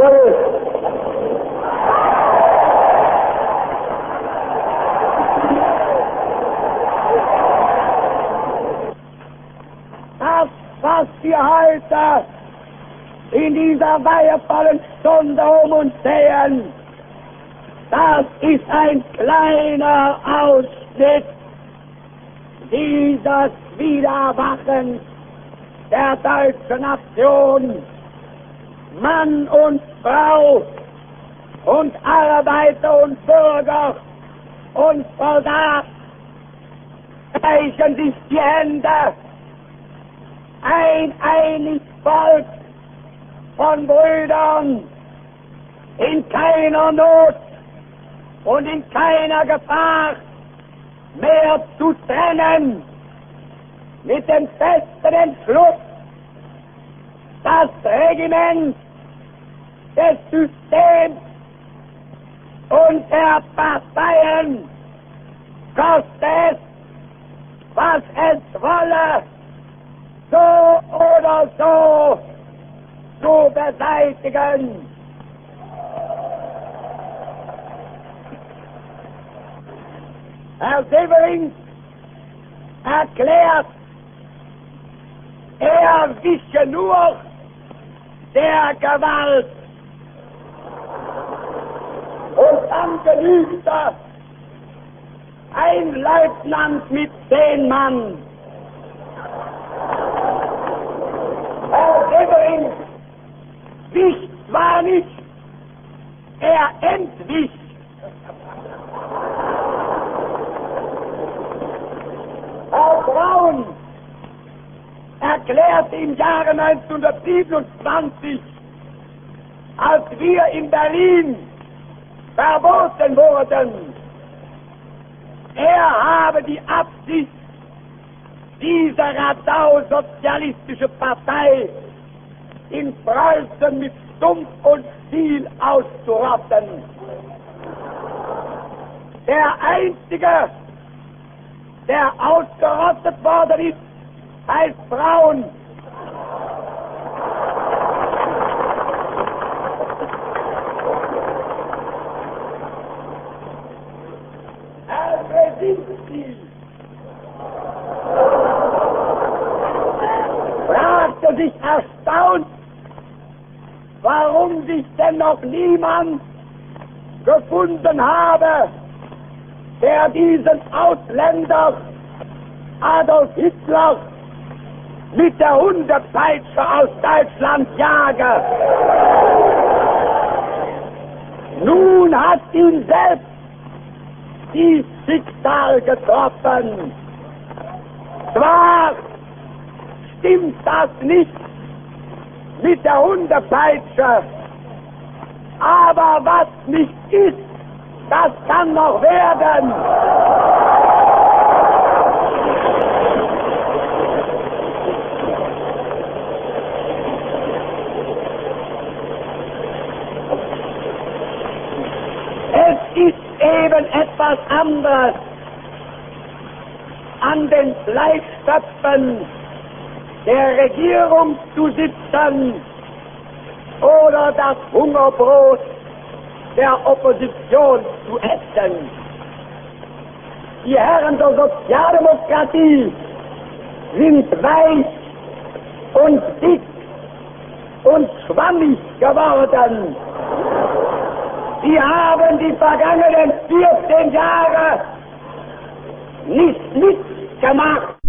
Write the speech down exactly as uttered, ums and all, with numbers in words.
Jawohl. Das, was wir heute in dieser weihevollen Stunde um uns sehen, das ist ein kleiner Ausschnitt dieses Wiedererwachens der deutschen Nation. Mann und Frau und Arbeiter und Bürger und Soldat reichen sich die Hände. Ein einig Volk von Brüdern, in keiner Not und in keiner Gefahr mehr zu trennen, mit dem festen Entschluss, das Regiment des Systems und der Parteien, koste es, was es wolle, so oder so zu beseitigen. Herr Severin erklärt, er wische nur der Gewalt. Und dann genügt er ein Leutnant mit zehn Mann. Herr Severin wich zwar nicht, er entwich. Herr Braun erklärte im Jahre neunzehnhundertsiebenundzwanzig, als wir in Berlin verboten wurden, er habe die Absicht, diese Radau-sozialistische Partei in Preußen mit Stumpf und Stiel auszurotten. Der Einzige, der ausgerottet worden ist, heißt Braun. Herr Brzezinski fragte sich erstaunt, warum sich denn noch niemand gefunden habe, der diesen Ausländer Adolf Hitler mit der Hundepeitsche aus Deutschland jage. Nun hat ihn selbst die Schicksal getroffen. Zwar stimmt das nicht mit der Hundepeitsche, aber was nicht ist, das kann noch werden. Es ist eben etwas anderes, an den Fleischtöpfen der Regierung zu sitzen oder das Hungerbrot der Opposition zu essen. Die Herren der Sozialdemokratie sind weich und dick und schwammig geworden. Sie haben die vergangenen vierzehn Jahre nicht mitgemacht.